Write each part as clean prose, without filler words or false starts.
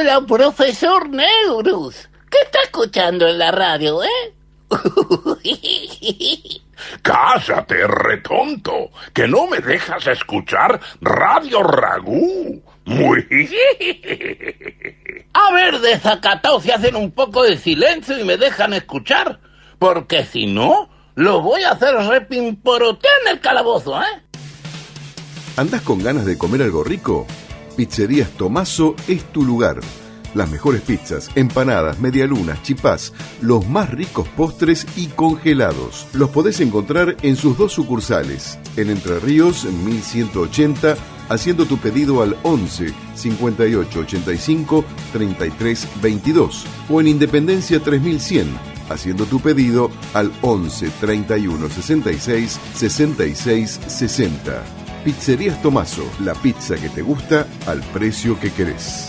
Hola, profesor Neurus. ¿Qué está escuchando en la radio, Cállate, retonto, que no me dejas escuchar Radio Ragú. Muy... A ver, desacatados, si hacen un poco de silencio y me dejan escuchar. Porque si no, lo voy a hacer repimporotear en el calabozo, ¿Andás con ganas de comer algo rico? Pizzerías Tomaso es tu lugar. Las mejores pizzas, empanadas, medialunas, chipás, los más ricos postres y congelados. Los podés encontrar en sus 2 sucursales, en Entre Ríos, en 1180, haciendo tu pedido al 11 58 85 33 22, o en Independencia 3100, haciendo tu pedido al 11 31 66 66 60. Pizzerías Tomaso, la pizza que te gusta al precio que querés.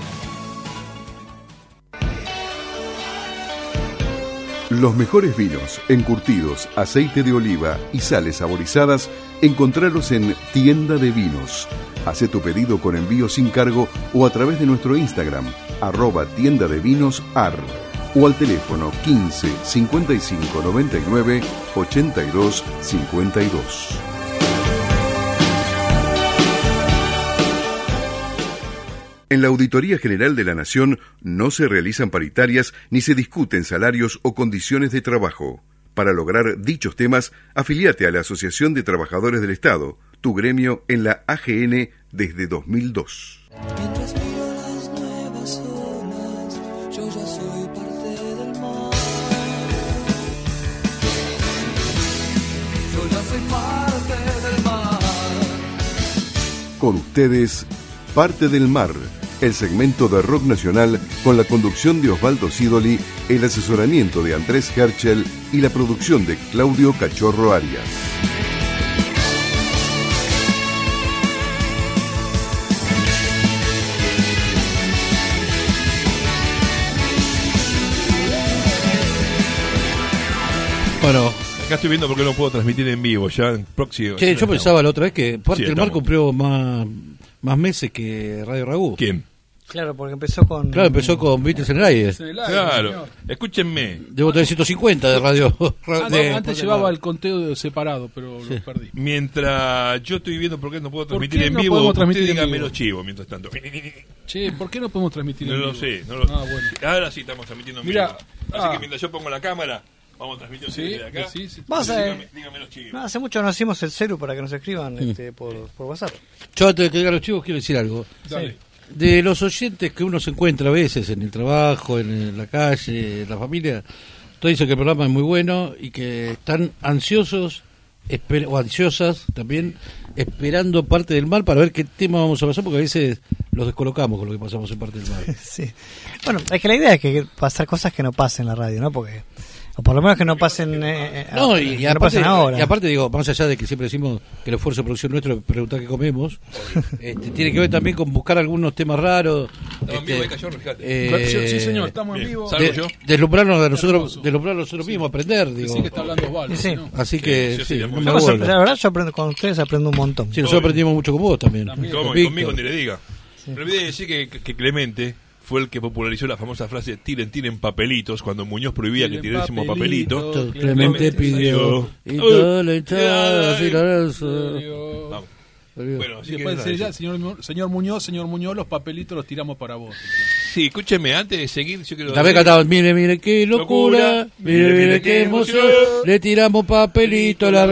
Los mejores vinos, encurtidos, aceite de oliva y sales saborizadas, encontralos en Tienda de Vinos. Hacé tu pedido con envío sin cargo o a través de nuestro Instagram, @tiendadevinosar, o al teléfono 15 55 99 82 52. En la Auditoría General de la Nación no se realizan paritarias ni se discuten salarios o condiciones de trabajo. Para lograr dichos temas, afiliate a la Asociación de Trabajadores del Estado, tu gremio en la AGN desde 2002. Mientras miro las nuevas olas, yo ya soy parte del mar. Yo ya soy parte del mar. Con ustedes, Parte del Mar, el segmento de rock nacional con la conducción de Osvaldo Sidoli, el asesoramiento de Andrés Herschel y la producción de Claudio Cachorro Arias. Bueno, acá estoy viendo por qué no puedo transmitir en vivo ya en próximo. Che, yo pensaba la otra vez que Parte Sí, del Mar estamos. cumplió más meses que Radio Ragú. ¿Quién? Claro, porque empezó con... Claro, empezó con Beatles en el aire. Claro, escúchenme. Debo tener 150 de radio. Antes llevaba el conteo separado, pero lo perdí. Mientras yo estoy viendo por qué no puedo ¿Por transmitir qué en no vivo, podemos usted transmitir en dígame vivo? los chivos mientras tanto. Che, ¿por qué no podemos transmitir No en lo vivo? sé, no lo Ah, bueno. Ahora sí estamos transmitiendo en Mira, vivo. Así que mientras yo pongo la cámara, vamos a transmitir Sí, desde acá. sí, sí. Vamos a ver. Dígame los chivos. No, hace mucho no hacemos el celu para que nos escriban por WhatsApp. Yo antes de que diga los chivos quiero decir algo. Dale. De los oyentes que uno se encuentra a veces en el trabajo, en la calle, en la familia, todos dicen que el programa es muy bueno y que están ansiosos o ansiosas también esperando Parte del Mar para ver qué tema vamos a pasar, porque a veces los descolocamos con lo que pasamos en Parte del Mar. Sí. Bueno, es que la idea es que pasar cosas que no pasen en la radio, ¿no? Porque... O por lo menos que no pasen No, que y no aparte, pasen ahora. y aparte digo, más allá de que siempre decimos que el esfuerzo de producción nuestro es preguntar qué comemos, tiene que ver también con buscar algunos temas raros. Estamos en vivo, Cachorro, fíjate. Sí, señor, estamos en vivo. ¿Salgo yo? Deslumbrarnos a nosotros mismos, aprender, digo. Sí que está hablando Osvaldo. Sí. ¿no? Así que, Sí, sí, sí, no muy me bien. vuelvo. La verdad, yo aprendo con ustedes, aprendo un montón. Sí, nosotros aprendimos mucho con vos también. También. ¿Cómo? Con Y Víctor. conmigo ni le diga. Me olvidé de decir que Clemente fue el que popularizó la famosa frase tiren papelitos cuando Muñoz prohibía que Tiren tirásemos papelito. papelito. Clemente pidió y toda la hinchada así la Vamos. Bueno, así Y que después nada, dice, ya, eso. señor Muñoz, los papelitos los tiramos para vos. Sí, escúcheme, antes de seguir, yo quiero... También cantaban, mire qué locura, mire qué emoción, le tiramos papelito a la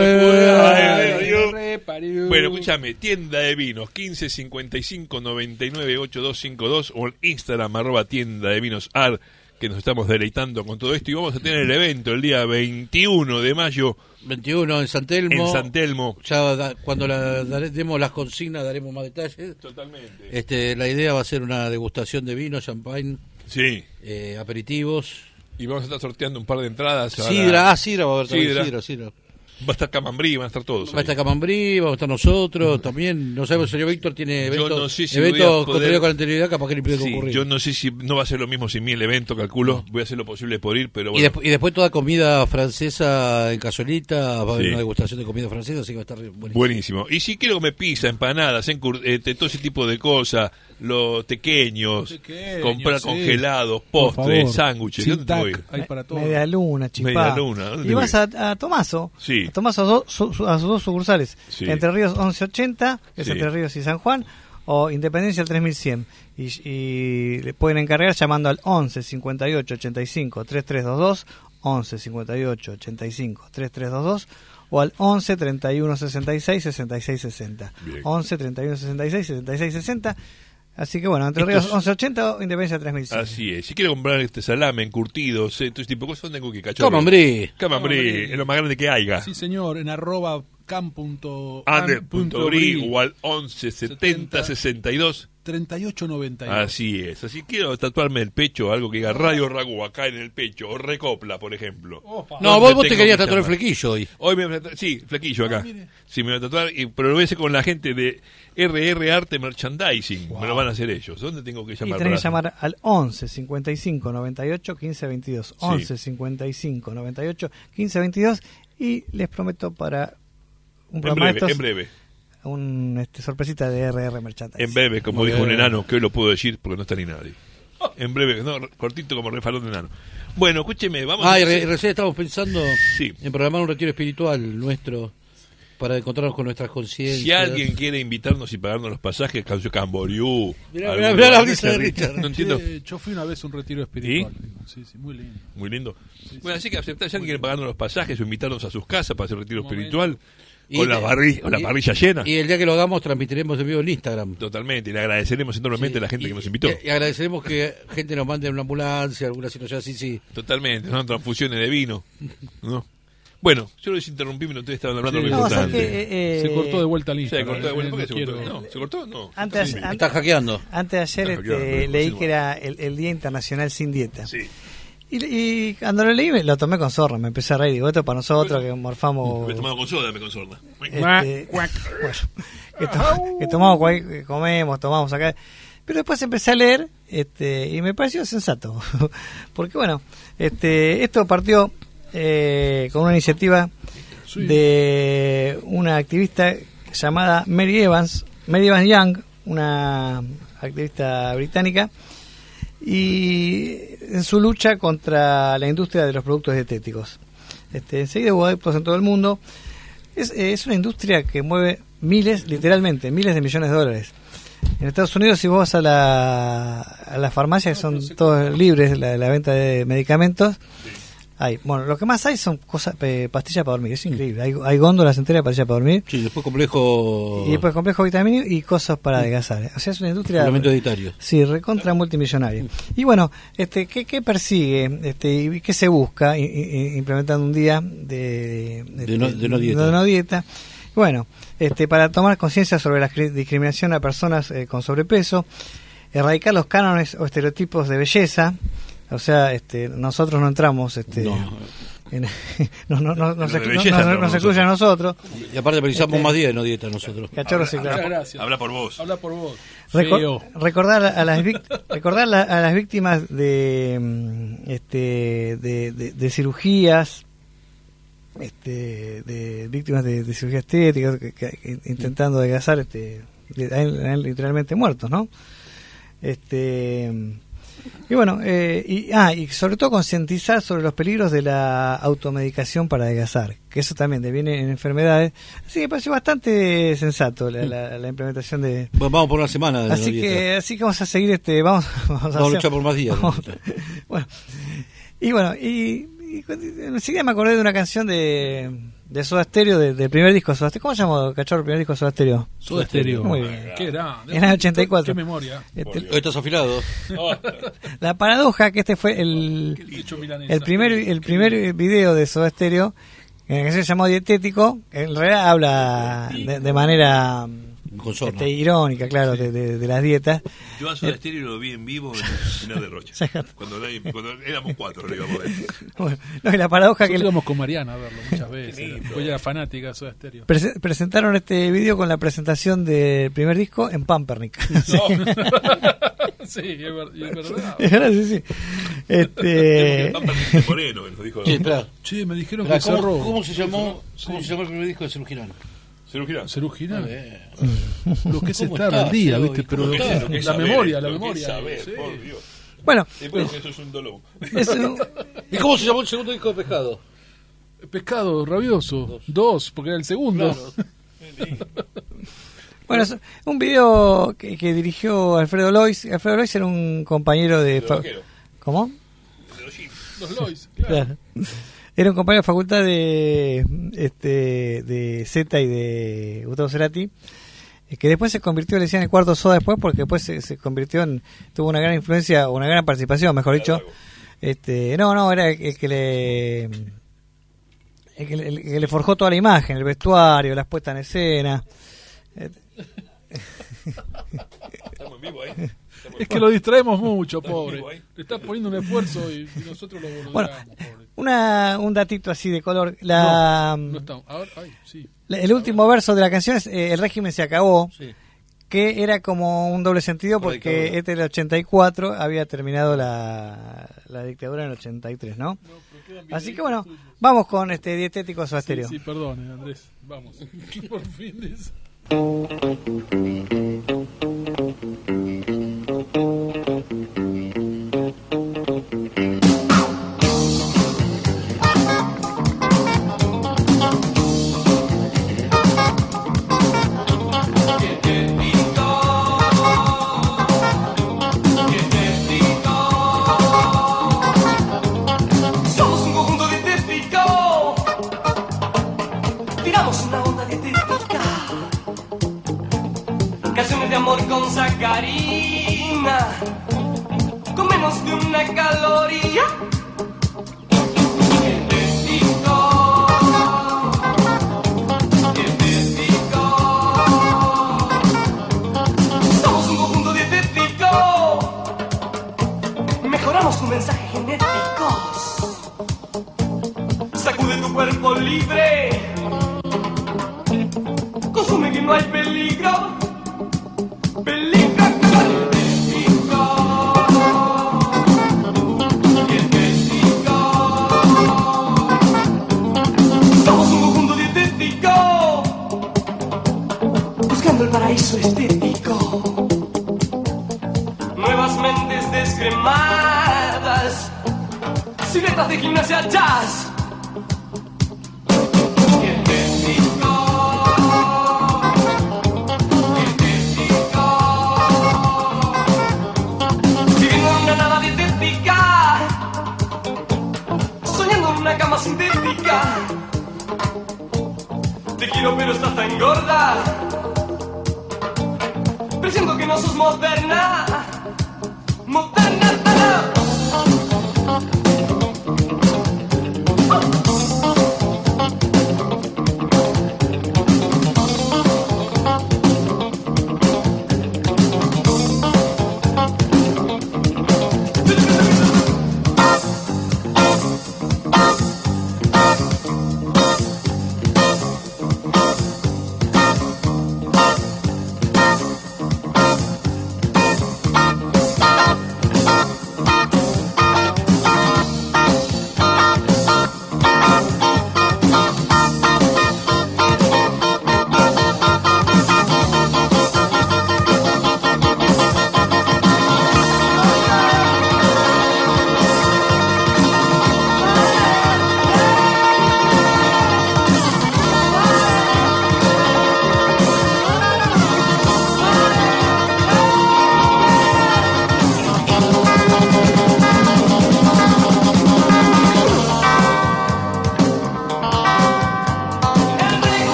bebé. Bueno, escúchame, tienda de vinos, 15 55 99 8252 o en Instagram, @tienda de vinos ar, que nos estamos deleitando con todo esto. Y vamos a tener el evento el día 21 de mayo 21 en San Telmo. en San Telmo. Ya cuando demos las consignas daremos más detalles. Totalmente. La idea va a ser una degustación de vino, champagne, Sí. aperitivos. Y vamos a estar sorteando un par de entradas. Sidra va a haber también, sidra. Va a estar Camambrí, van a estar todos. Va a estar Camambrí, vamos a estar nosotros también. No sabemos si el señor Víctor tiene Yo eventos no sé si eventos voy a poder- contenido con anterioridad, capaz que le pide Sí, concurrir. yo no sé si no va a ser lo mismo sin mí el evento, calculo. Voy a hacer lo posible por ir, pero bueno. Y después toda comida francesa en cazuelita, va a haber Sí. una degustación de comida francesa, así que va a estar buenísimo. Buenísimo. Y si quiero comer pizza, empanadas, todo ese tipo de cosas, los tequeños, Tequeños, comprar sí. congelados, Por postres, favor. sándwiches. Sin ¿Dónde voy? tac, hay para todo. Media luna, chipá. Media luna, ¿dónde Y vas voy? a Tomaso. Sí. A Tomaso a sus dos sucursales. Sí. Entre Ríos 1180, que es Sí. Entre Ríos y San Juan, o Independencia 3100. Y le pueden encargar llamando al 11 58 85 3322, 11 58 85 3322, o al 11 31 66 66 60. Bien. 11 31 66 66 60. Así que bueno, Entre Esto Ríos es- 1180 o Independencia 3100. Así es. Si quiero comprar salame, encurtidos, todo ese tipo de cosas, ¿dónde tengo que cachar? Camambrí. Camambrí, es lo más grande que haya. Sí, señor, en Ander.bri o al 11 70 62 3892. Así es. Así quiero tatuarme el pecho, algo que diga Radio Ragú acá en el pecho, o Recopla, por ejemplo. No, ¿Dónde vos te tengo querías que tatuar el llamar? flequillo hoy. Hoy me voy a tatuar, sí, flequillo acá. mire. Sí, me voy a tatuar, pero lo voy a hacer con la gente de RR Arte Merchandising. Me lo van a hacer ellos. ¿Dónde tengo que Y llamar? tenés que para- llamar al 11 55 98 15 22. 11 55 98 15 22. Y les prometo para un En programa de breve, estos, en breve. un sorpresita de RR Merchandising. En breve, como Muy dijo un bien. enano, que hoy lo puedo decir porque no está ni nadie. En breve, no, cortito como refalón de enano. Bueno, escúcheme, vamos Ah, y a hacer- recién estamos pensando Sí. en programar un retiro espiritual nuestro para encontrarnos con nuestras conciencias. Si alguien quiere invitarnos y pagarnos los pasajes, Cancio Camboriú. Mirá, algún mirá la lugar, risa de Richard. No entiendo. Yo fui una vez a un retiro espiritual. Sí, sí, muy lindo. Muy lindo. Bueno, así que aceptar si alguien quiere pagarnos los pasajes o invitarnos a sus casas para hacer retiro Un momento. espiritual. Y- Con la parrilla llena. Y el día que lo hagamos transmitiremos en vivo en Instagram. Totalmente. Y le agradeceremos enormemente Sí, a la gente y- que nos invitó. Y agradeceremos que gente nos mande una ambulancia, alguna situación así, sí. Totalmente. ¿No? Transfusiones de vino. ¿No? Bueno, yo los interrumpí, pero ustedes estaban hablando Sí. de lo No, o sea importante. que, Se cortó de vuelta al Se Instagram. cortó de vuelta. ¿Por qué se No cortó? quiero- No, ¿se cortó? No. Antes, Sí. Está hackeando. antes de ayer Claro, claro, leí no, que era el Día Internacional Sin Dieta. Sí. Y cuando lo leí lo tomé con zorra, me empecé a reír. Digo, esto es para nosotros que morfamos. Me he tomado con soda, me con sorda. Bueno, que tomamos, que comemos, tomamos acá. Pero después empecé a leer y me pareció sensato. Porque bueno, esto partió con una iniciativa de una activista llamada Mary Evans Young, una activista británica, y en su lucha contra la industria de los productos dietéticos. Enseguida hubo adeptos en todo el mundo. Es una industria que mueve literalmente miles de millones de dólares. En Estados Unidos, si vos vas a la farmacia, que son todos libres, la venta de medicamentos, bueno, lo que más hay son cosas, pastillas para dormir, es increíble. Hay góndolas enteras de pastillas para dormir, Sí, después complejo. y después complejo vitamínico y cosas para adelgazar. O sea, es una industria... Suplemento editario. Sí, recontra multimillonaria. Y bueno, ¿qué persigue y qué se busca implementando un día de no dieta? no dieta? Bueno, para tomar conciencia sobre la discriminación a personas con sobrepeso, erradicar los cánones o estereotipos de belleza. O sea, nosotros no entramos no se excluye a nosotros. Y aparte precisamos más días de no dieta nosotros. Cachorros, sí, Muchas claro. gracias. Habla por vos. Habla por vos. Recordar Feo. recordar a las víctimas de cirugías, de víctimas de cirugía estética que intentando adelgazar, hay literalmente muertos, ¿no? Y bueno, y sobre todo concientizar sobre los peligros de la automedicación para adelgazar, que eso también deviene en enfermedades. Así que me pareció bastante sensato la implementación de... Bueno, vamos por una semana de no Así dieta. que vamos a seguir vamos Vamos a luchar por más días. Bueno, y enseguida me acordé de una canción de Soda Stereo, del primer disco de Soda Stereo. ¿Cómo se llama, cachorro, el primer disco de Soda Stereo? Soda Stereo. Muy bien. ¿Qué era? En el 84. Qué memoria. Hoy estás afilado. La paradoja que fue el Hecho milanesa. el primer video de Soda Stereo, que se llamó Dietético, que en realidad habla de manera Con sorna. irónica, claro, de las dietas. Yo a Soda Stereo lo vi en vivo en el de Rocha. Cuando éramos 4 lo íbamos a ver. Bueno, no, y la paradoja Nosotros que íbamos con Mariana a verlo muchas veces. Ella era fanática de Soda Stereo. presentaron este video con la presentación del primer disco en Pampernick. Sí, es verdad. Es verdad, sí. Moreno, que nos dijo. Sí, claro. Che, me dijeron Pero, que cerró. ¿Cómo se llamó el primer disco de Cerú Girán? Cerú Girán. Lo que es ¿Cómo estar estás, al día, Eloy? ¿viste? Pero Lo que es la saber, memoria. lo que es saber, Sí. por Dios. Bueno, Pero eso es un dolor. ¿Y cómo se llamó el segundo disco de Pescado? Pescado rabioso. 2, porque era el segundo. Claro. bueno, es un video que dirigió Alfredo Lois. Alfredo Lois era un compañero de... ¿Cómo? Los Lois, claro. Claro. Era un compañero de facultad de Zeta y de Gustavo Cerati, que después se convirtió, le decían el cuarto Soda después, porque después se convirtió tuvo una gran influencia, una gran participación, mejor dicho. Era el que le forjó toda la imagen, el vestuario, las puestas en escena. Estamos en vivo ahí. Es que lo distraemos mucho, pobre. Le está poniendo un esfuerzo y nosotros lo boludeamos, Bueno, pobre. un datito así de color. No estamos. A ver, sí. El último verso de la canción es el régimen se acabó, Sí. que era como un doble sentido Por porque dictadura. este del 84 había terminado la dictadura en el 83, ¿no? Así que bueno, vamos con Dietético Soda Stereo. Sí, perdone, Andrés. Vamos. Por fin de eso. Somos un conjunto dietético. Tiramos una onda dietética. Canciones de amor con sacarina. Con menos de una caloría. Dietético. Dietético. Somos un conjunto dietético. Mejoramos tu mensaje genético. Sacude tu cuerpo libre. Consume que no hay peligro. Peligro dietético. Dietético. Somos un conjunto dietético. Buscando el paraíso estético. Nuevas mentes descremadas. Siluetas de gimnasia jazz. Dietético. Dietético. Viviendo en una nada dietética. Soñando en una cama sintética. Te quiero pero estás tan gorda. Presiento que no sos moderna. Moderna.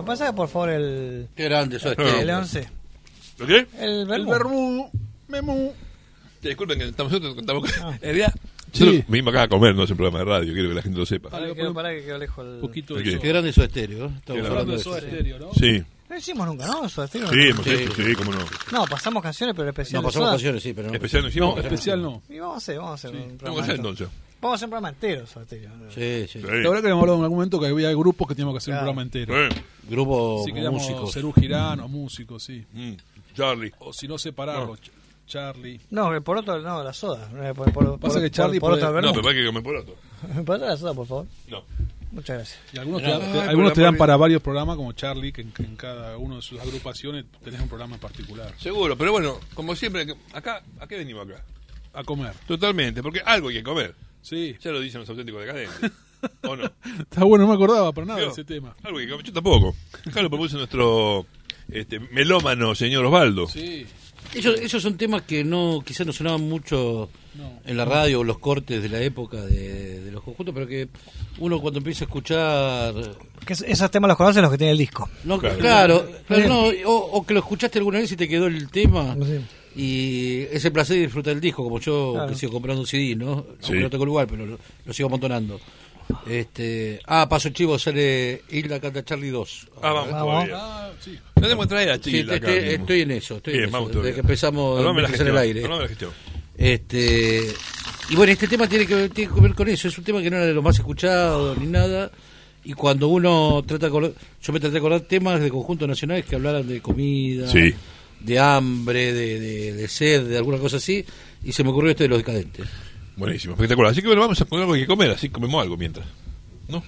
pasás por favor el... Qué grande eso El 11. ¿Lo qué? El vermú. vermú, memú. Disculpen que estamos el día. Sí. Yo venimos acá a comer, no es un programa de radio, quiero que la gente lo sepa. Pará que quedó lejos el... Poquito ¿De de qué? eso. Qué grande eso estéreo. Estamos Qué hablando Hablando de de eso. Soda Stereo, ¿no? Sí, No hicimos nunca, ¿no? Eso, sí, hemos hecho, sí, cómo no. No, pasamos canciones, pero especial. No, de pasamos Soda. canciones, sí, pero no. Especial no hicimos. No, especial no. Y vamos a hacer un Vamos a programa. hacer entero. entonces. Vamos a hacer un programa entero, Soda Stereo. Sí, sí. Sí. La verdad que hemos hablado en algún momento que había grupos que teníamos que hacer un Claro. programa entero. Grupo Si queríamos músicos. Cerú Girán o músicos, sí. Charlie. O si no, separarlos. Charlie. No, que por otro, no, la soda. Pasa que Charlie por puede- otro No, vermú. pero hay que comer por otro. Pasá la soda, por favor. No. Muchas gracias. Y algunos, Mirá, algunos te dan pero para varios programas, como Charlie, que en cada uno de sus agrupaciones tenés un programa en particular. Seguro, pero bueno, como siempre, acá, ¿a qué venimos acá? A comer. Totalmente, porque algo hay que comer. Sí. Ya lo dicen los auténticos decadentes. ¿O no? Está bueno, no me acordaba para nada de Yo, ese tema. Algo hay que comer. Yo tampoco. Acá lo propuso nuestro melómano señor Osvaldo. Sí. Esos son temas que no quizás no sonaban mucho No. en la radio o los cortes de la época de los conjuntos, pero que uno cuando empieza a escuchar... Que esos temas los conocen los que tienen el disco. No, Claro. claro, no, o que lo escuchaste alguna vez y te quedó el tema Sí. y ese placer de disfrutar el disco, como yo Claro. que sigo comprando un CD, ¿no? Sí. Aunque no tengo lugar, pero lo sigo amontonando. Paso chivo, sale Hilda Canta Charlie 2. Vamos todavía. Ah, sí. No tenemos que traer a Sí, Chile acá mismo. estoy en eso, Bien, en vamos eso, todavía. desde que empezamos Armame la a hacer gestión. el aire. Armame la gestión. Y bueno, este tema tiene que ver con eso. Es un tema que no era de los más escuchados ni nada. Y cuando uno trata de acordar, yo me traté de acordar temas de conjuntos nacionales que hablaran de comida, Sí. de hambre, de sed, de alguna cosa así. Y se me ocurrió esto de los decadentes. Buenísimo, espectacular. Así que bueno, vamos a poner algo que comer, así comemos algo mientras. ¿No?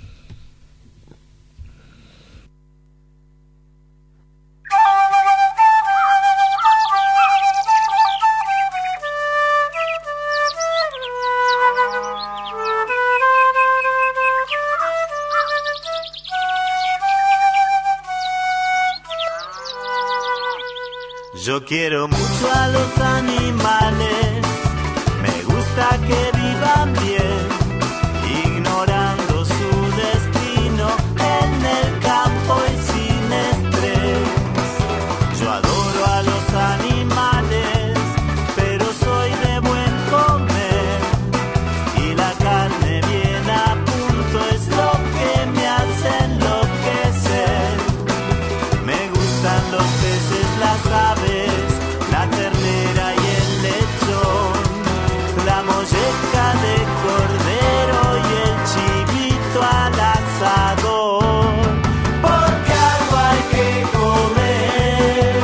Yo quiero mucho a los animales, me gusta que vivan bien, ignorando su destino en el campo y sin estrés. Yo adoro a los animales, pero soy de buen comer, y la carne bien a punto es lo que me hace enloquecer. Me gustan los peces, las aves, la ternera y el lechón, la molleja de cordero y el chivito al asador, porque algo hay que comer.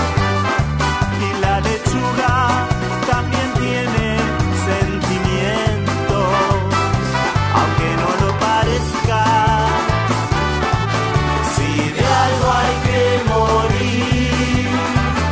Y la lechuga también tiene sentimientos, aunque no lo parezca. Si de algo hay que morir,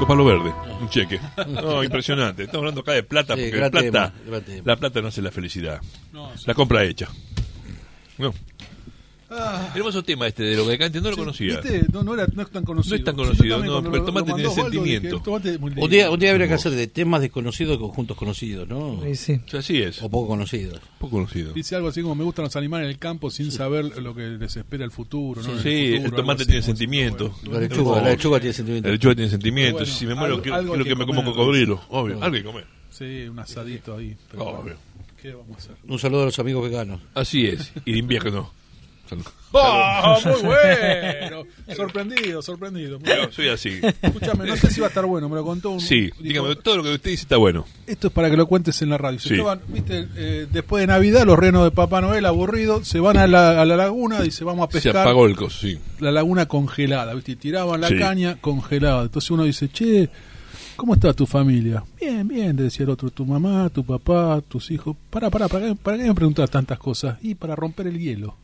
5 palos verdes, un cheque. No, impresionante. Estamos hablando acá de plata, Sí, porque gran plata, tema, gran tema. la plata no hace la felicidad. No, sí. La compra hecha. No. Ah, Hermoso tema este de lo que acá no lo sí, conocía. ¿viste? No es tan conocido. No es tan Sí, conocido, yo también no, cuando pero el lo tomate mandó tiene Osvaldo, sentimiento. dije, el tomate es muy lindo. Un día habría que hacer de temas desconocidos con juntos conocidos, ¿no? Sí, sí. O sea, así es, O poco conocidos. poco conocido. Dice algo así como me gustan los animales en el campo sin saber lo que les espera el futuro. ¿no? Sí, el tomate tiene sentimiento. La lechuga tiene sentimiento. La lechuga tiene sentimiento. Bueno, Si me muero, algo quiero hay que que me como comer, cocodrilo. Obvio, algo hay que comer. Sí, un asadito ahí. Pero Obvio. bueno, ¿qué vamos a hacer? Un saludo a los amigos veganos. Así es. Y de invierno. Salud. ¡Ah, muy bueno! Sorprendido. Yo soy así. Escúchame, no sé si va a estar bueno, me lo contó un... Sí, dijo, dígame, todo lo que usted dice está bueno. esto es para que lo cuentes en la radio. Se Sí. estaban, viste, después de Navidad, los renos de Papá Noel aburridos se van a la laguna y se vamos a Se pescar. apagó el coso, sí. La laguna congelada, ¿viste? Y tiraban la Sí. caña congelada. Entonces uno dice, che, ¿cómo está tu familia? Bien, le decía el otro, tu mamá, tu papá, tus hijos. ¿Para qué me preguntas tantas cosas? Y para romper el hielo.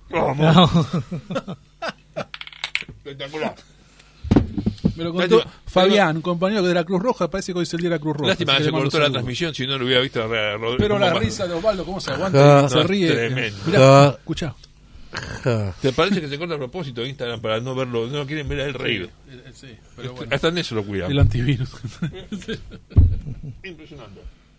Espectacular. Me lo contó Lástima. Fabián, un compañero de la Cruz Roja, parece que hoy es el día de la Cruz Roja. Lástima así que le se mando cortó la saludos. transmisión, si no lo hubiera visto a Rodrigo. Pero la cómo va. risa de Osvaldo, ¿cómo se aguanta? Se ríe. Tremendo. Mirá, escuchá. ¿Te parece que se corta a propósito Instagram para no verlo? No quieren ver a él reír. Sí, pero bueno. Hasta en eso lo cuidan. El antivirus. Impresionante.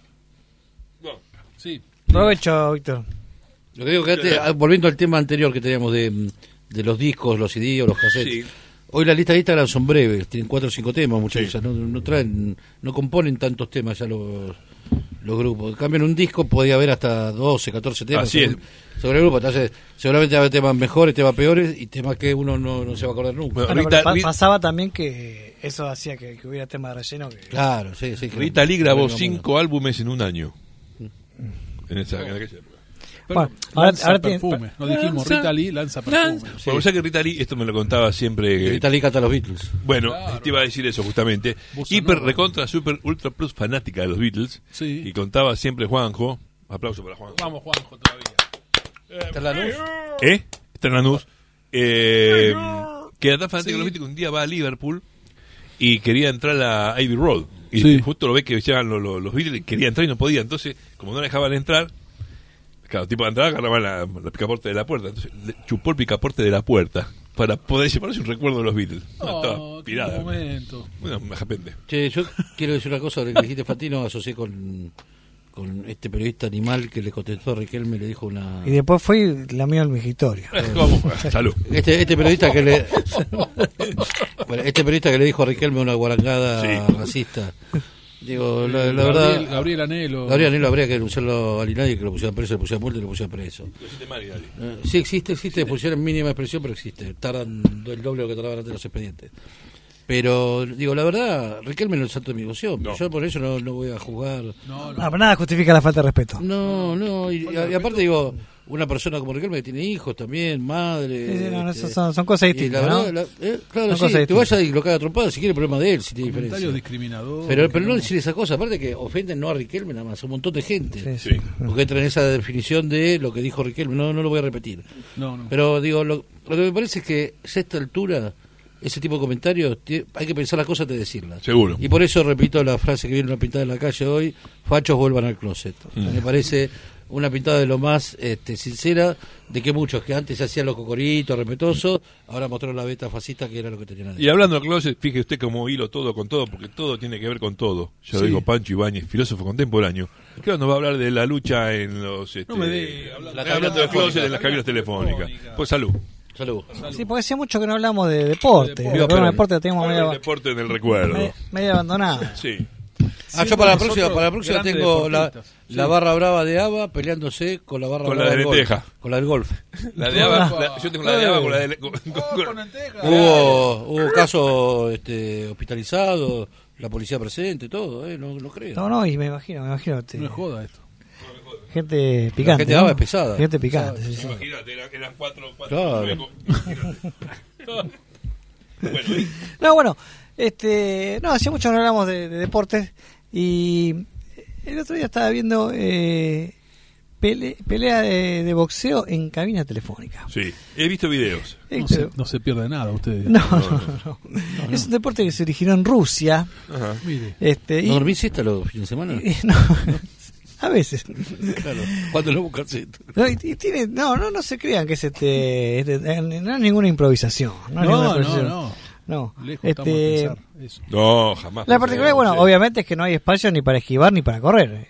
Sí. Provecho, Víctor. Lo que digo que antes, volviendo al tema anterior que teníamos de los discos, los CD o los cassettes. Sí. Hoy las listas de Instagram son breves, tienen 4 o 5 temas muchas veces, no componen tantos temas ya los grupos. En cambio en un disco podía haber hasta 12, 14 temas Así sobre el grupo, entonces seguramente va a haber temas mejores, temas peores y temas que uno no se va a acordar nunca. Bueno, Bueno, Rita, pero Rita, pasaba también que eso hacía que hubiera temas de relleno. Claro, sí. Que Rita Lee grabó bueno, 5 álbumes en un año. En aquella época. Bueno, Lanza ahora perfume. Nos dijimos, Rita Lee lanza perfume. Bueno, o sea que Rita Lee, esto me lo contaba siempre. Rita Lee canta a los Beatles. Bueno, Claro. te iba a decir eso justamente. Bossa Hiper, nova. recontra, super, ultra plus fanática de los Beatles. Sí. Y contaba siempre Juanjo. Aplauso para Juanjo. Vamos, Juanjo, todavía. ¿Está en la luz? Está en Lanús. Que era tan fanático de los Beatles que un día va a Liverpool y quería entrar a Abbey Road. Y Sí. justo lo ve que llegan los Beatles y quería entrar y no podía. Entonces, como no le dejaban entrar, claro, tipo de entrada agarraban la picaporte de la puerta. Entonces le chupó el picaporte de la puerta para poder llevarse un recuerdo de los Beatles. Estaba Oh, qué pirada. momento. Bueno, me japende. Che, yo quiero decir una cosa de lo que dijiste, Fatino, asocié con este periodista animal que le contestó a Riquelme, le dijo una... Y después fue y lamió el migitorio. ¿Cómo? Salud. Este periodista que le bueno, este periodista que le dijo a Riquelme una guarangada Sí. racista. Digo, la verdad, Gabriel Anhelo. Gabriel Anhelo habría que denunciarlo al INADI, que lo pusieran preso, le pusieran multa y lo pusieran preso. Sí existe expulsión en mínima expresión, pero existe. Tardan el doble de lo que tardaban antes los expedientes. Pero, digo, la verdad, Riquelme no es santo de mi devoción. No. Yo por eso no voy a jugar. No, No, pero nada justifica la falta de respeto. No, y aparte digo, una persona como Riquelme que tiene hijos también, madre. Sí, sí, no, este, eso son cosas y distintas, la ¿no? verdad, claro, Son sí, cosas te distintas. vaya y lo caga trompada, si quiere el problema de él, si tiene comentarios diferencia. discriminadores. Pero no decir esa cosa, aparte que ofenden no a Riquelme nada más, a un montón de gente. Sí, Sí. Porque entra en esa definición de lo que dijo Riquelme, no lo voy a repetir. No. Pero digo, lo que me parece es que a esta altura, ese tipo de comentarios, hay que pensar las cosas antes de decirlas. Seguro. Y por eso repito la frase que viene una pintada en la calle hoy, fachos vuelvan al closet. Me parece una pintada de lo más sincera, de que muchos que antes se hacían los cocoritos, respetuosos, ahora mostraron la beta fascista que era lo que tenían adentro. Y hablando de closet, fíjese usted cómo hilo todo con todo, porque todo tiene que ver con todo. Ya lo Sí. dijo Pancho Ibáñez, filósofo contemporáneo. Claro, nos va a hablar de la lucha en los... No me diga, hablando de closet en las cabinas telefónicas. Pues salud. Salud. Sí, porque hace mucho que no hablamos de deporte. El programa de deporte lo tenemos El medio, deporte en el recuerdo. medio abandonado. Sí. Yo para la nosotros próxima grandes tengo deportistas. la barra brava de ABA peleándose con la barra Con la brava de del golf. lenteja. Con la del golf. La de Ava, yo tengo la de Ava con la de... con lenteja. Hubo casos hospitalizados, la policía presente, todo, no creo. No, y me imagino. No es joda esto. Gente picante. gente ¿no? ABA es pesada. Gente picante, sí, sí. Imagínate, eran cuatro Claro. Bueno, No, bueno, hacía mucho que no hablamos de deportes y el otro día estaba viendo pelea de boxeo en cabina telefónica. Sí, he visto videos. No se pierde nada ustedes. No. Es un deporte que se originó en Rusia. Ajá. Mire. Y- ¿No dormís siesta los fines de semana? no, a veces. Claro. ¿Cuándo lo buscas siesta? No, y tiene, no se crean que es no es ninguna improvisación. No. Lejos estamos de pensar eso. No, jamás. La particularidad, bueno, obviamente es que no hay espacio ni para esquivar ni para correr.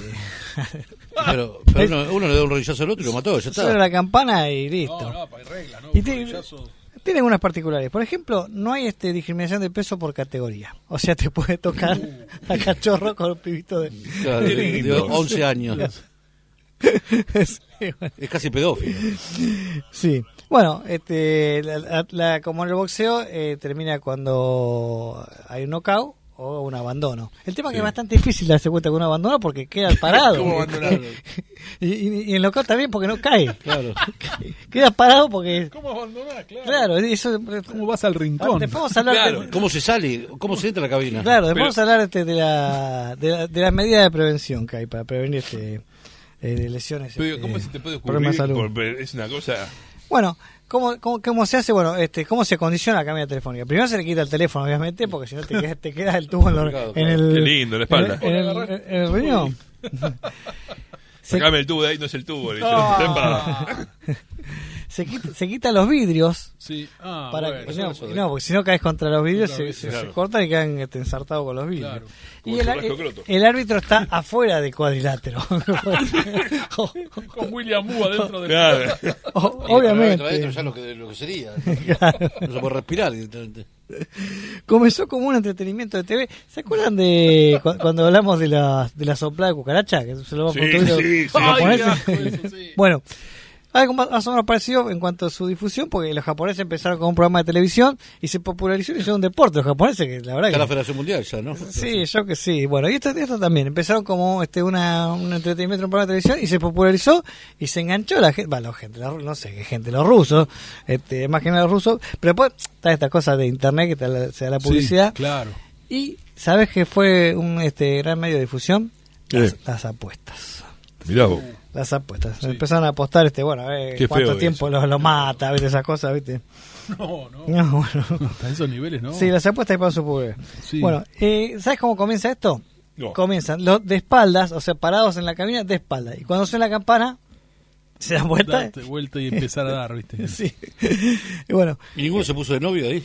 Pero uno le da un rodillazo al otro y lo mató, ya está. Suena la campana y listo. No, hay reglas, ¿no? Y tiene algunas particularidades. Por ejemplo, no hay discriminación de peso por categoría. O sea, te puede tocar a cachorro con un pibito de... Claro, de 11 años. Sí, bueno. Es casi pedófilo. Sí. Bueno, como en el boxeo, termina cuando hay un knockout o un abandono. El tema que es bastante difícil darse cuenta con un abandono porque queda parado. ¿Cómo abandonar? y el knockout también porque no cae. Claro. Queda parado porque... ¿Cómo abandonar? Claro, eso... ¿Cómo vas al rincón? Después vamos a hablar Claro. ¿Cómo se sale? ¿Cómo se entra a la cabina? Claro, después vamos a hablar de las medidas de prevención que hay para prevenir de lesiones. Pero, ¿cómo se te puede problemas ocurrir? de salud. Es una cosa... Bueno, ¿cómo se hace? Bueno, ¿cómo se condiciona la cabina telefónica? Primero se le quita el teléfono, obviamente, porque si no te quedas el tubo en el... Qué lindo, en la espalda. En el riñón. Sacame el tubo de ahí, no es el tubo. le dice. Epa. Se quitan los vidrios. Sí. Para bueno. no, porque si no caes contra los vidrios, se claro. cortan y quedan ensartados con los vidrios. Claro. Y Como churrasco croto. el árbitro está afuera del cuadrilátero. Con William Wu adentro del... Claro. Obviamente. Adentro ya lo que sería. No se puede respirar directamente. Comenzó como un entretenimiento de TV. ¿Se acuerdan de cuando hablamos de la soplada de cucaracha? Que se lo vamos a Sí, construir sí, los sí. japoneses. Ay, eso sí. Bueno, algo más o menos parecido en cuanto a su difusión, porque los japoneses empezaron con un programa de televisión y se popularizó y hicieron un deporte. Los japoneses, que la verdad Está que... la Federación Mundial ya, ¿no? Sí, yo que sí. Bueno, y esto también. Empezaron como un entretenimiento en un programa de televisión y se popularizó y se enganchó la gente. Bueno, no sé qué gente, los rusos, más que nada los rusos. Pero después está esta cosa de internet que se da la publicidad. Sí, claro. Y ¿sabes qué fue un gran medio de difusión? Las apuestas. Mirá vos. Las apuestas. Empezaron a apostar, a ver Qué cuánto feo tiempo lo mata, ¿viste? Esas cosas, ¿viste? No. Bueno. Hasta esos niveles, ¿no? Sí, las apuestas y para su público. Sí. Bueno, ¿sabes cómo comienza esto? No. Comienzan los de espaldas, o sea, parados en la cabina de espaldas. Y cuando suena la campana, se dan vuelta. Darte vuelta y empezar a dar, ¿viste? Sí. Y bueno, ¿Y ninguno se puso de novio ahí?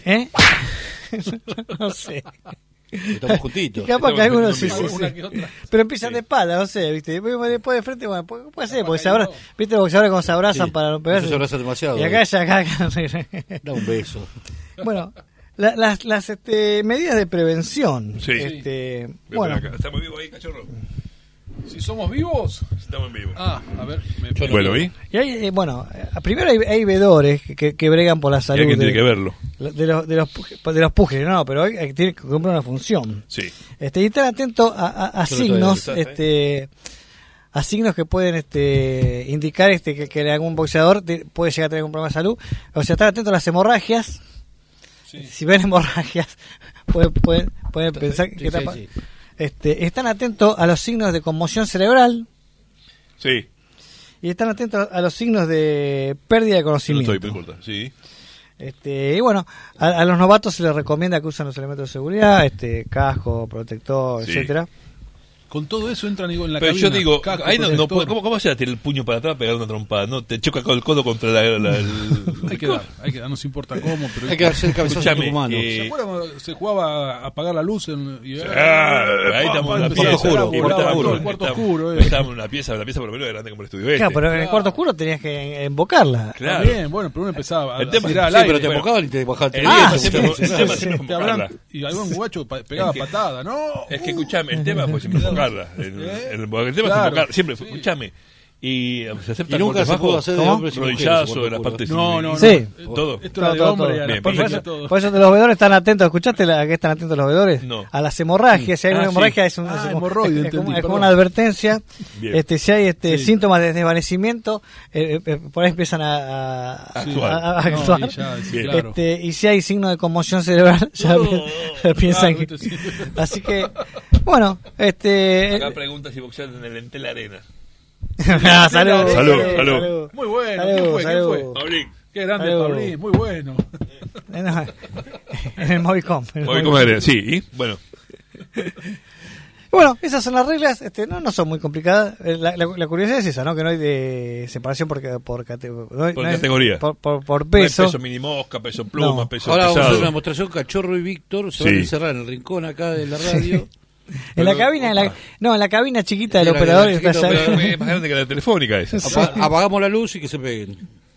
no sé. Estamos juntitos. Y capaz que algunos sí, Una sí. que otra. Pero empiezan de espaldas, no sé, ¿viste? Después de frente, bueno, puede ser, porque se abrazan. ¿Viste los boxeadores cómo se abrazan Sí. para no pegarse? Eso se abraza demasiado. Y acá ya, Da un beso. Bueno, las medidas de prevención. Sí. Bueno, Bueno. ¿Estamos vivos ahí, cachorro? Si somos vivos. Estamos en vivo. A ver. Bueno, ¿vi? y hay, primero hay veedores que bregan por la Y salud alguien tiene que verlo. de los púgiles, no, pero hay que tiene que cumplir una función. Sí. Y estar atento a Sobre signos, todo, a signos que pueden indicar que algún boxeador puede llegar a tener un problema de salud. O sea, estar atento a las hemorragias. Sí. Si ven hemorragias, pueden pensar que está sí. están atentos a los signos de conmoción cerebral Sí. y están atentos a los signos de pérdida de No conocimiento. estoy, no importa. Sí. Y bueno, a los novatos se les recomienda que usen los elementos de seguridad, casco, protector, Sí. etcétera. Con todo eso entran en la Pero cabina. yo digo, Casco, ahí no protector. puede, ¿cómo vas a tirar el puño para atrás, pegar una trompada? No, te choca con el codo contra Hay que dar, no se importa cómo, pero... Hay que hacer cabezazo Escuchame, humano. ¿Se acuerdan cuando se jugaba a apagar la luz? Ahí estamos en la pieza. Cuarto oscuro. Estábamos en una pieza por lo menos grande como el estudio este. Claro, pero en el cuarto oscuro tenías que invocarla. Claro. Bien, bueno, pero uno empezaba a El tema- tirar al Sí, aire. pero te bueno. embocaban y te bajaban el Ah, viento. siempre- Sí, sí, siempre- sí. siempre- Te hablan, y algún guacho pegaba Es que- patada, ¿no? Es que escuchame, el tema fue siempre enfocarla. El tema es Claro. enfocarla. Siempre fue, escuchame. Y se acepta Y nunca se pudo hacer de hombres y mujeres, rodillazo por de las culo. partes. No. Sí. Todo. Esto era de hombre, y a la Bien, parte perfecto. de todo. Por eso los veedores están atentos. ¿Escuchaste a qué están atentos los veedores? No. A las hemorragias. Si hay una Ah, hemorragia, sí. es hemorroide, es como entendí, es como perdón. una advertencia. Bien. Si hay Sí. síntomas de desvanecimiento, por ahí empiezan a actuar. No, y ya, sí, Bien. claro. Y si hay signo de conmoción cerebral, ya piensan que. Claro, sí. Así que, bueno, Acá pregunta si boxean en el Entel Arena. Salud. Muy bueno. Salud, ¿Quién salud. fue? Pablín. Qué grande, Salud. Pablín. Muy bueno. En el Movicom. ¿Cómo era? Sí, ¿y? Bueno. Bueno, esas son las reglas, no son muy complicadas. La curiosidad es esa, ¿no? Que no hay de separación por categoría. Por No peso. hay peso mini mosca, peso pluma, No. peso Ahora vamos a pesado. hacer una demostración. Cachorro y Víctor se van a encerrar en el rincón acá de la radio. En la cabina, en la cabina chiquita del Sí, la operador. chiquita está allá. operador. Es más grande que la telefónica esa. Apagamos la luz y que se peguen.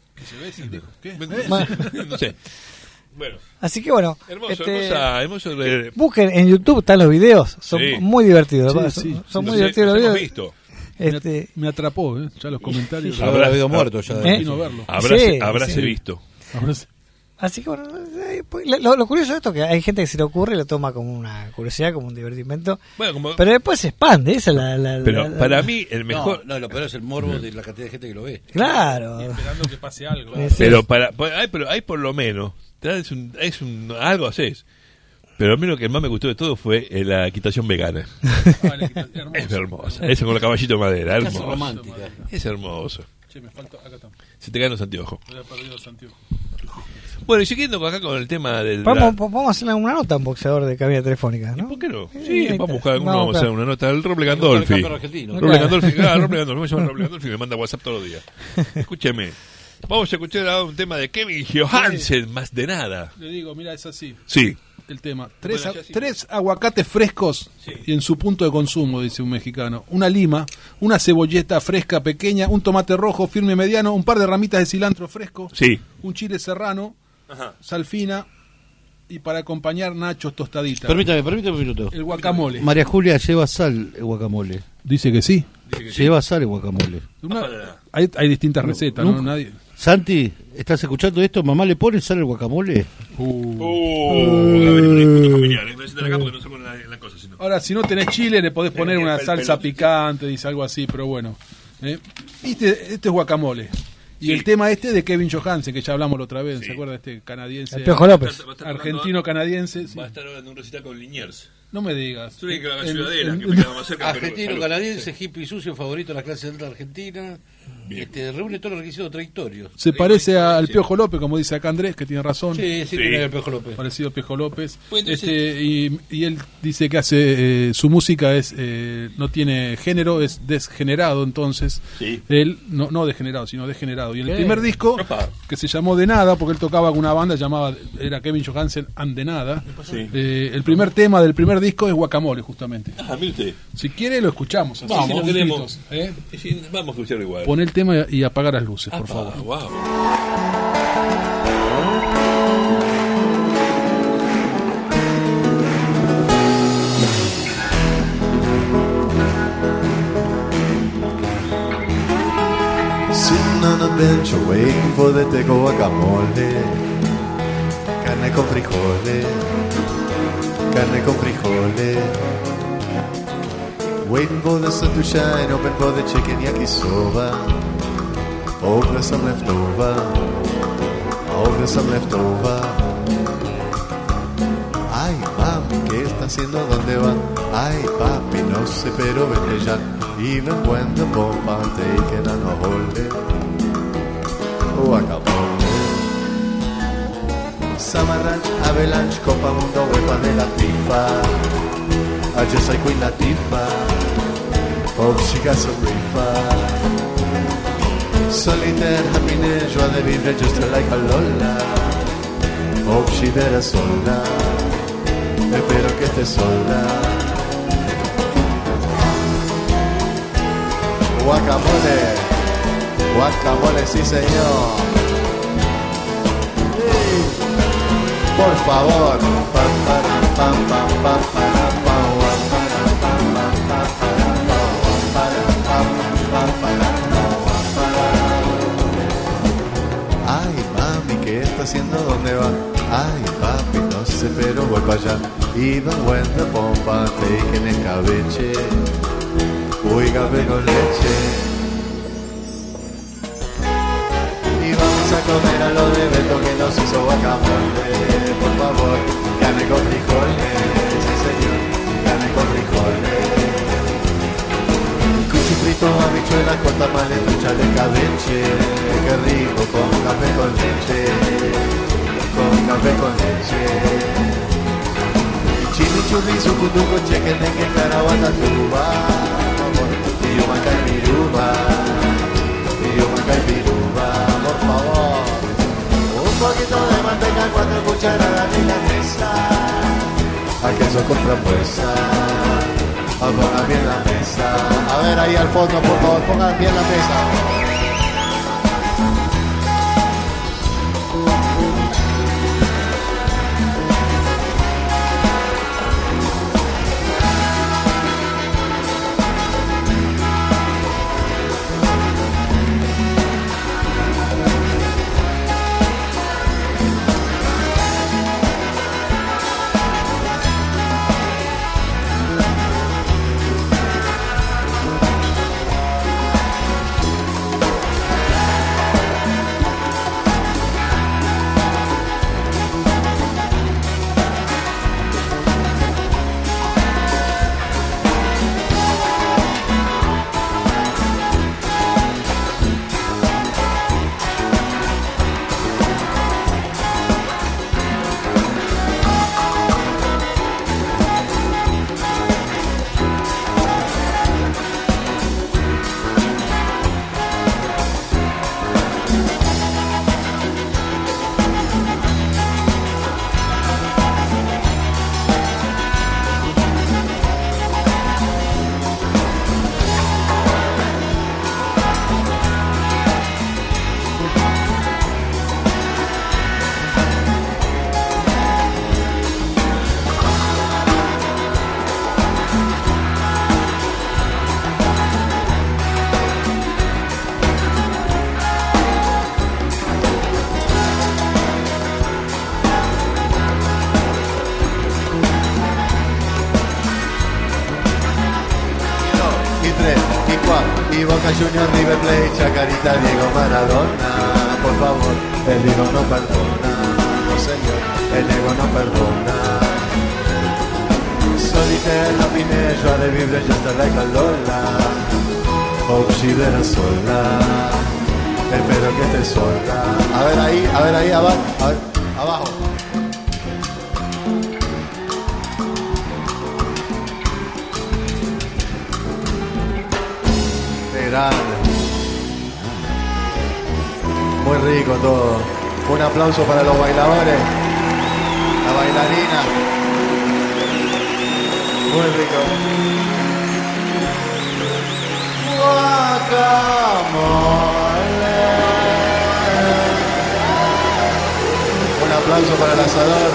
No sé. Bueno, Así que bueno, hermoso. busquen en YouTube, están los videos, son Sí. muy divertidos. Sí, ¿verdad? sí, Son sí, muy Los divertidos los hemos videos. visto. Me atrapó, ya los comentarios. Habrá habido muerto ya. Vino a verlo. Habráse Sí. visto. Ahora sí. Así que bueno, lo curioso de esto es que hay gente que se le ocurre y lo toma como una curiosidad, como un divertimento, Bueno, como, pero después se expande, esa es la pero para mí el mejor... No, lo peor es el morbo de la cantidad de gente que lo ve. Claro. Esperando que pase algo. Pero hay por lo menos, algo haces. Pero a mí lo que más me gustó de todo fue la equitación vegana. Es hermosa. Eso con el caballito de madera, Casi hermoso. romántica. Es hermoso. Che, me falta. Acá está. Se te caen los anteojos. Voy a perder los anteojos. Bueno, y siguiendo acá con el tema del... Vamos a hacerle una nota a un boxeador de cabina telefónica, ¿no? ¿Por qué no? Sí, ahí vamos a está. buscar vamos a hacer una nota al Roble El Gandolfi. campeón argentino. Roble Claro. Gandolfi, claro, Roble Gandolfi. Me llama Roble Gandolfi y me manda WhatsApp todos los días. Escúcheme. Vamos a escuchar ahora un tema de Kevin Johansen, más de nada. Le digo, mira, es así. Sí. El tema. Bueno, ya sí. Tres aguacates frescos Sí. y en su punto de consumo, dice un mexicano. Una lima, una cebolleta fresca pequeña, un tomate rojo firme mediano, un par de ramitas de cilantro fresco, Sí. un chile serrano, sal fina y para acompañar nachos tostaditas. Permítame un minuto. El guacamole. María Julia lleva sal el guacamole. Dice que sí. Lleva sal el guacamole. Hay distintas recetas, ¿no? Nadie. Santi, ¿estás escuchando esto? ¿Mamá le pone sal al guacamole? Ahora, si no tenés chile, le podés poner una salsa picante, dice algo así, pero bueno. Este es guacamole. Y el tema de Kevin Johansen, que ya hablamos la otra vez, ¿se acuerda? Este canadiense. El Piojo López. Argentino-canadiense. Sí. Va a estar ahora en un recital con Liniers. No me digas. Yo le dije que la Ciudadela, que me queda más cerca. pero Argentino, salud. canadiense, hippie sucio, favorito de la clase alta argentina. Reúne todos los requisitos trayectorios. Se parece al Piojo López, como dice acá Andrés, que tiene razón. Sí, tiene el Piojo López. Parecido al Piojo López. Pues entonces- Y él dice que hace su música es no tiene género, es desgenerado, entonces Sí. él no degenerado, sino degenerado. Y en el ¿Qué? primer disco, Opa. que se llamó De Nada, porque él tocaba con una banda era Kevin Johansen and De Nada. Sí. El primer tema del primer disco es Guacamole, justamente. Ah, mire usted. Si quiere lo escuchamos. Así, Vamos, sin queremos. gritos, ¿eh? Sí, vamos a escuchar igual. Pon el tema y apaga las luces, por favor. Wow. Sitting on a bench waiting for the teco guacamole. Carne con frijoles, carne con frijoles. Waiting for the sun to shine, open for the chicken yakisoba. Oh, there's some leftover. Oh, there's some leftover. Ay, mami, ¿qué está haciendo? ¿Dónde va? Ay, papi, no sé, pero vete ya. Even when the bomb are taken and a hold it. Guacamole. Summer Ranch, Avalanche, Copa Mundo, UEFA de la FIFA. I just like Queen Latifah. Hope she got some reefer. Solitaire, happiness, joie de vivre, just like a Lola. Hope she there sola. Espero que esté sola. Guacamole, guacamole, sí señor. Sí. Por favor. Pam, pam, pam, pam, pam, para, pam, pam, para, pam, pam, pam, para, pam, pam, para, Ay, mami, ¿qué está haciendo? ¿Dónde va? Ay, papi, no sé, pero voy para allá. Even when the pompa taken en cabeche. Uy, café con leche. Y vamos a comer a lo de Beto que nos hizo guacamole. Por favor, carne con frijoles. Sí, señor, carne con frijoles. Cuchi, frito, habichuelas con tamales, trucha de cabeche. Qué rico con café con leche, con café con leche. Chimichurri, sucutuco, chequeneque, caraguata, tuba. Pirumaca y piruba, pirumaca y piruba, por favor. Un poquito de manteca, 4 cucharadas en la mesa. Al queso con frambuesa, pongan bien la mesa. A ver ahí al fondo, por favor, pongan bien la mesa. Y Boca Junior, River Plate, Chacarita, Diego Maradona. Por favor, el Diego no perdona. No señor, el Diego no perdona. Solitaire, la Pinello, a de vivre ya está la calola. Oxidera sola, espero que esté sola. A ver ahí, abajo, a ver, abajo. Muy rico todo. Un aplauso para los bailadores, la bailarina. Muy rico. Guacamole. Un aplauso para el asador.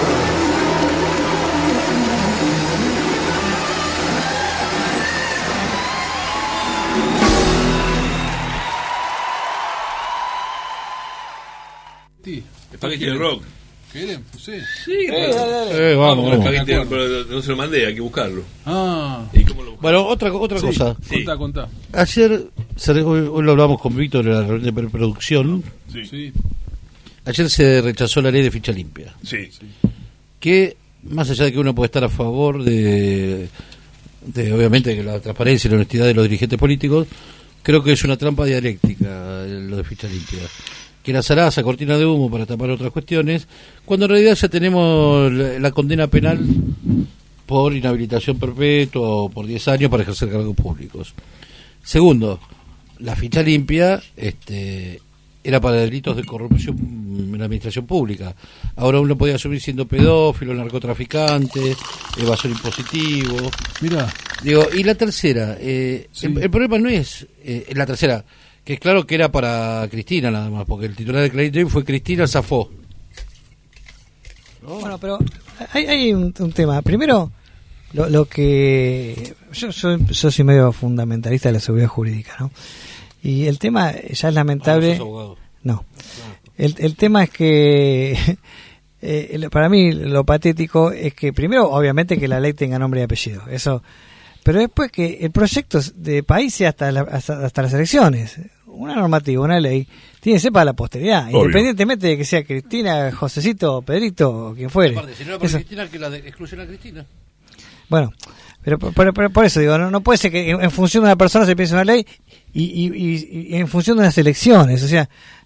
Espagueti del rock. ¿Quieren? Sí. Vamos. Pero no se lo mandé, hay que buscarlo. ¿Y cómo lo buscamos? Bueno, otra cosa. Sí. Contá. Ayer, hoy lo hablamos con Víctor en la reunión de preproducción. Sí. Ayer se rechazó la ley de ficha limpia. Sí. Que, más allá de que uno puede estar a favor de obviamente, que la transparencia y la honestidad de los dirigentes políticos, creo que es una trampa dialéctica lo de ficha limpia. Que la zaraza, cortina de humo para tapar otras cuestiones, cuando en realidad ya tenemos la condena penal por inhabilitación perpetua o por 10 años para ejercer cargos públicos. Segundo, la ficha limpia era para delitos de corrupción en la administración pública. Ahora uno podía asumir siendo pedófilo, narcotraficante, evasor impositivo. Mirá. Digo, y la tercera, el problema no es la tercera, que es claro que era para Cristina nada más, porque el titular de Clarín fue Cristina Zafó. ¿No? Bueno, pero hay un tema. Primero, lo que... Yo soy medio fundamentalista de la seguridad jurídica, ¿no? Y el tema ya es lamentable... ¿Sos abogado? No. El tema es que... para mí lo patético es que primero, obviamente, que la ley tenga nombre y apellido. Eso... Pero después que el proyecto de país sea hasta las elecciones. Una normativa, una ley, tiene que ser para la posteridad. Obvio. Independientemente de que sea Cristina, Josecito, Pedrito o quien fuere. Aparte, si no era para Cristina, que la exclusión a Cristina. Bueno, pero por eso digo, no puede ser que en función de una persona se piense una ley y en función de unas elecciones, o sea,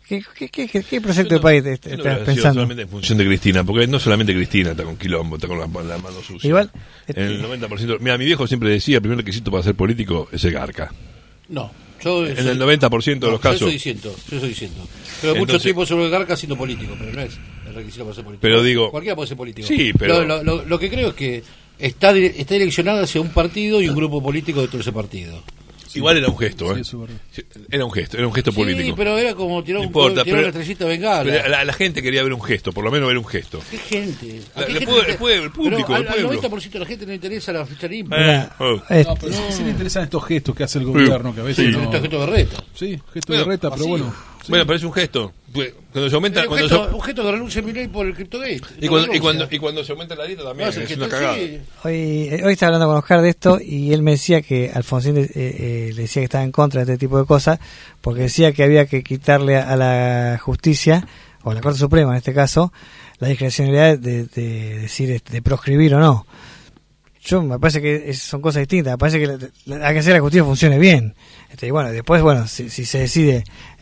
¿qué proyecto de país estás pensando? Solamente en función de Cristina, porque no solamente Cristina está con quilombo, está con la mano sucia. Igual, el 90%. Mira, mi viejo siempre decía, el primer requisito para ser político es el garca. No. En el 90% de los casos. Yo soy diciendo. Pero mucho tiempo sobre el garca siendo político, pero no es el requisito para ser político. Pero digo, cualquiera puede ser político. Sí, pero lo que creo es que está direccionado hacia un partido y un grupo político dentro de ese partido. Igual era un gesto, ¿eh? Sí, era un gesto político. Sí, pero era como tirar no importa, una estrellita de bengala. La gente quería ver un gesto, por lo menos ver un gesto. ¿Qué gente? El público, al 90% de la gente no le interesa la ficha limpia. No, pero sí le interesan estos gestos que hace el gobierno, que a veces no... Estos gestos de reta. Sí, gestos de reta, pero bueno... Sí. Bueno, pero es un gesto. Cuando se aumenta... Un gesto de renuncia a Milei por el Cryptogate. Y cuando se aumenta la dieta también, es una cagada. Sí. Hoy estaba hablando con Oscar de esto y él me decía que Alfonsín le decía que estaba en contra de este tipo de cosas porque decía que había que quitarle a la justicia, o a la Corte Suprema en este caso, la discrecionalidad de decir, de proscribir o no. Yo me parece que son cosas distintas. Me parece que hay que hacer que la justicia funcione bien. Y bueno, después, si se decide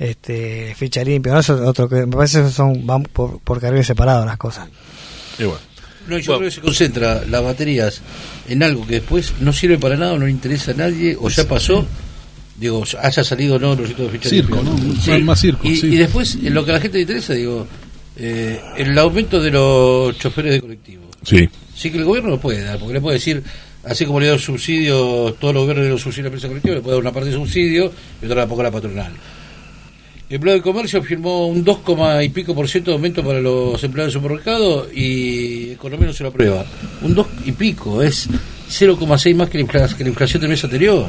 ficha limpia, ¿no? Eso otro que me parece que van por carriles separados las cosas. Igual. No, yo creo que se concentra las baterías en algo que después no sirve para nada, no le interesa a nadie, o ya pasó, digo, haya salido o no el proyecto de ficha circo, limpia. ¿no? Sí. Más circo, y después, en lo que a la gente le interesa, digo, el aumento de los choferes de colectivo. Sí. Sí que el gobierno lo puede dar, porque le puede decir, así como le da subsidios, todos los gobiernos le dan subsidios a la empresa colectiva, le puede dar una parte de subsidio y otra la ponga a la patronal. El empleado de comercio firmó un 2, y pico % de aumento para los empleados de supermercado y Economía no se lo aprueba. Un 2 y pico, es 0,6 más que la inflación del mes anterior.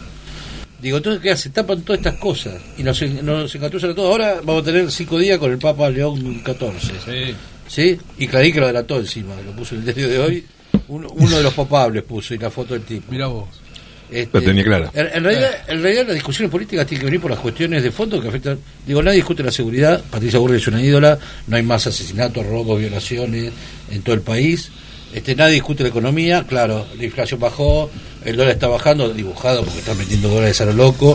Digo, entonces, ¿qué hace? Tapan todas estas cosas y nos engatusan a todos. Ahora vamos a tener 5 días con el Papa León XIV. ¿Sí? Y Clarín que lo adelantó encima, lo puso en el diario de hoy. Uno de los papables puso y la foto del tipo. Mirá vos. La tenía clara. En realidad las discusiones políticas tienen que venir por las cuestiones de fondo que afectan. Digo, nadie discute la seguridad. Patricia Bullrich es una ídola. No hay más asesinatos, robos, violaciones en todo el país. Nadie discute la economía. Claro, la inflación bajó, el dólar está bajando, dibujado porque están metiendo dólares a lo loco.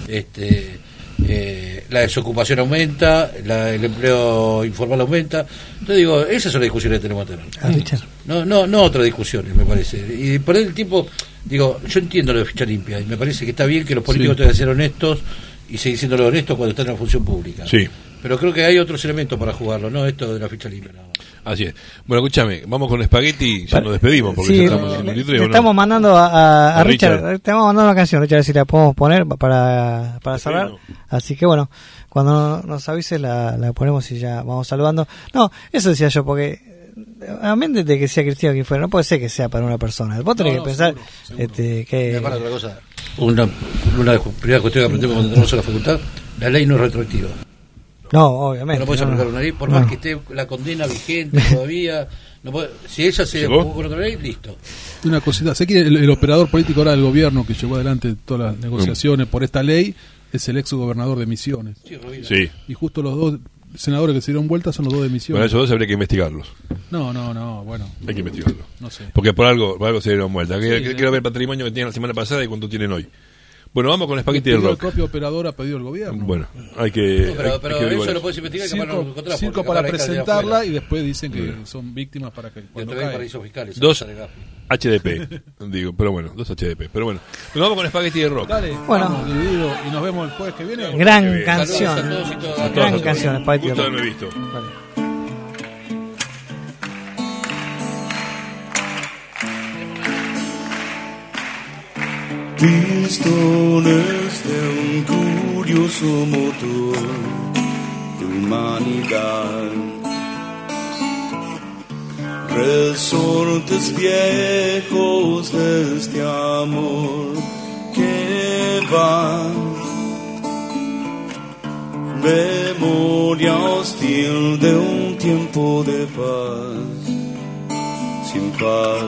La desocupación aumenta, el empleo informal aumenta. Entonces digo, esas son las discusiones que tenemos que tener. No otras discusiones, me parece. Y perder el tiempo, digo, yo entiendo lo de ficha limpia y me parece que está bien que los políticos tengan que ser honestos y seguir siendo los honestos cuando están en la función pública. Sí. Pero creo que hay otros elementos para jugarlo, no esto de la ficha limpia. No. Así es. Bueno, escúchame, vamos con Spaghetti y ya nos despedimos porque ya estamos en el litro. Le estamos mandando a Richard, estamos mandando una canción, Richard, si la podemos poner para cerrar. Así que bueno, cuando nos avises la ponemos y ya vamos saludando. No, eso decía yo, porque a mente de que sea cristiano quien fuera, no puede ser que sea para una persona. Vos tenés que pensar seguro. Que... Otra cosa, una de las primeras cuestiones que aprendemos cuando entramos a la facultad, la ley no es retroactiva. No, obviamente. No puedes aplicar una ley, por más que esté la condena vigente todavía. Si ella se jugó con otra ley, listo. Una cosita, sé que el operador político ahora del gobierno que llevó adelante todas las negociaciones por esta ley es el ex gobernador de Misiones. Sí. Y justo los dos senadores que se dieron vuelta son los dos de Misiones. Bueno, esos dos habría que investigarlos. No, bueno. Hay que investigarlos. No sé. Porque por algo se dieron vuelta. Quiero ver el patrimonio que tenían la semana pasada y cuánto tienen hoy. Bueno, vamos con Spaghetti del Rock. El propio operador ha pedido el gobierno. Bueno, hay que... Pero eso lo puedes investigar. Circo para presentarla y después dicen que son víctimas para que cuando cae. Dos HDP, digo, pero bueno, 2 HDP. Pero bueno, nos vamos con Spaghetti del Rock. Dale, bueno, vamos, dividido, y nos vemos el jueves que viene. Gran canción. Gran canción, Spaghetti del Rock. Haberme visto. Vale. Pistones de un curioso motor de humanidad, resortes viejos de este amor que van, memoria hostil de un tiempo de paz sin paz.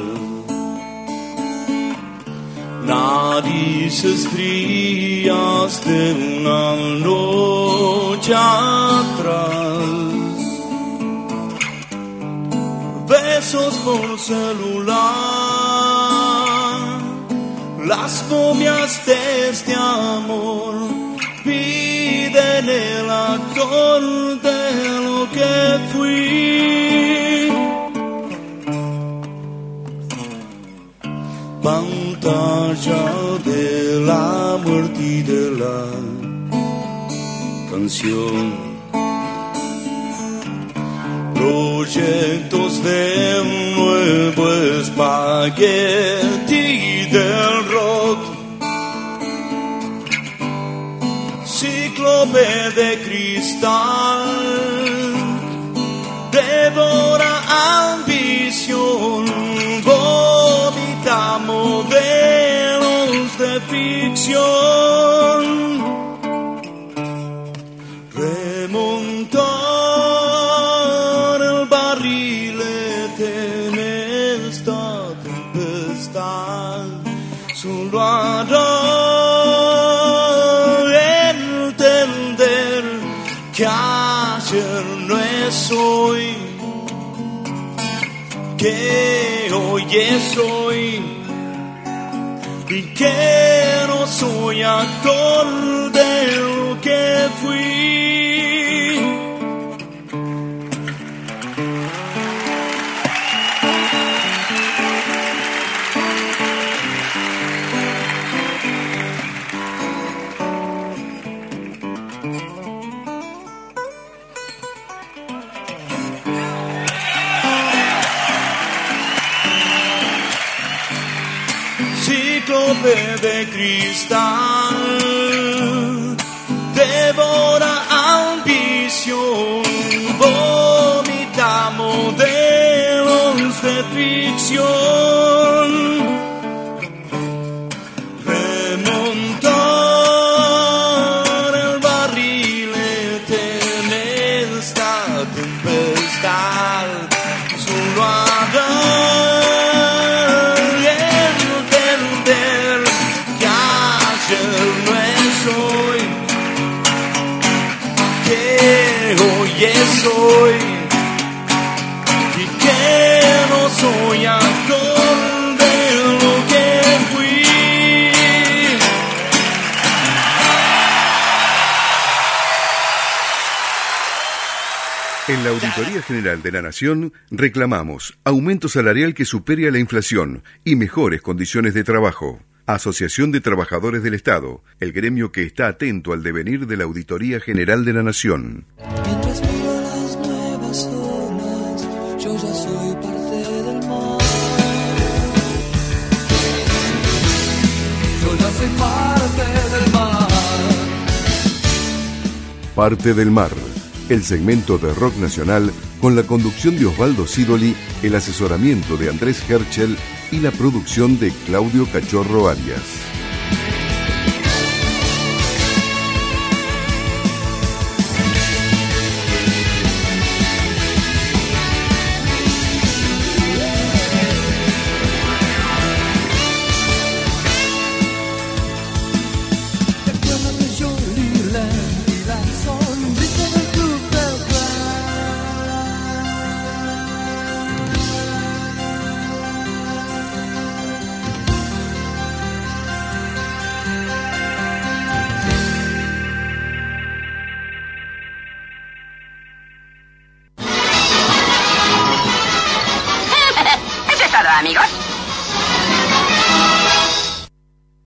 Narices frías de una noche atrás, besos por celular, Las momias de este amor piden el actor de lo que fui. Pantalla de la muerte y de la canción. Proyectos de un nuevo espagueti del rock. Cíclope de cristal devora ambición. Vomita modelos de ficción. Remontar el barrilete en esta tempestad solo hará entender que ayer no es hoy, que hoy es hoy, y que no soy actor de lo que fui. Cíclope de cristal devora ambición, vomita modelos de ficción. Remontar el barrilete en esta tempestad solo hará soy y que no soy actor de lo que fui. En la Auditoría General de la Nación reclamamos aumento salarial que supere a la inflación y mejores condiciones de trabajo. Asociación de Trabajadores del Estado, el gremio que está atento al devenir de la Auditoría General de la Nación. Mientras miro las nuevas olas, yo ya soy parte del mar. Yo ya soy parte del mar. Parte del mar, el segmento de rock nacional con la conducción de Osvaldo Sidoli, el asesoramiento de Andrés Herschel y la producción de Claudio Cachorro Arias. Amigos.